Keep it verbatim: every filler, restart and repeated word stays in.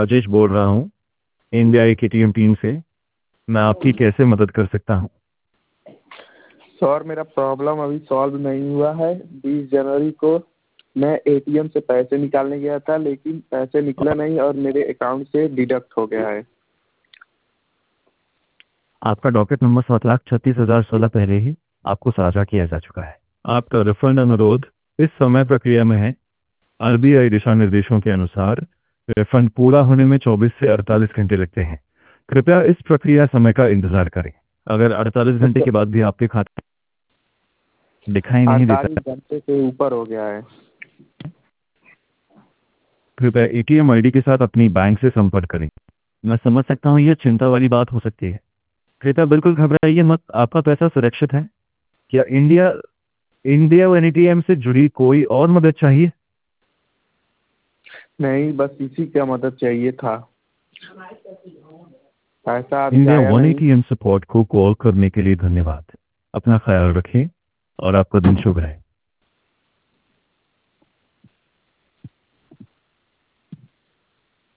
राजेश बोल रहा हूँ इंडिया की टीम टीम से। मैं आपकी कैसे मदद कर सकता हूँ? सर मेरा प्रॉब्लम अभी सॉल्व नहीं हुआ है। बीस जनवरी को मैं एटीएम से पैसे निकालने गया था, लेकिन पैसे निकला नहीं और मेरे अकाउंट से डिडक्ट हो गया है। आपका डॉकेट नंबर सात लाख छत्तीस हजार सोलह पहले ही आपको साझा किया जा चुका है। आपका रिफंड अनुरोध इस समय प्रक्रिया में है। आरबीआई दिशा निर्देशों के अनुसार रिफंड पूरा होने में चौबीस से अड़तालीस घंटे लगते हैं। कृपया इस प्रक्रिया समय का इंतजार करें। अगर अड़तालीस घंटे के बाद भी आपके खाते दिखाई नहीं देता, अड़तालीस घंटे से ऊपर हो गया है। कृपया एटीएम आईडी के साथ अपनी बैंक से संपर्क करें। मैं समझ सकता हूँ यह चिंता वाली बात हो सकती है। कृपया बिल्कुल घबराइए मत, आपका पैसा सुरक्षित है। क्या इंडिया इंडिया वन एटीएम से जुड़ी कोई और मदद चाहिए? नहीं, बस इसी का मदद चाहिए था। पैसा अभी इंडिया आया वन नहीं। एटीएम सपोर्ट को कॉल करने के लिए धन्यवाद। अपना ख्याल रखें और आपका दिन शुभ रहे।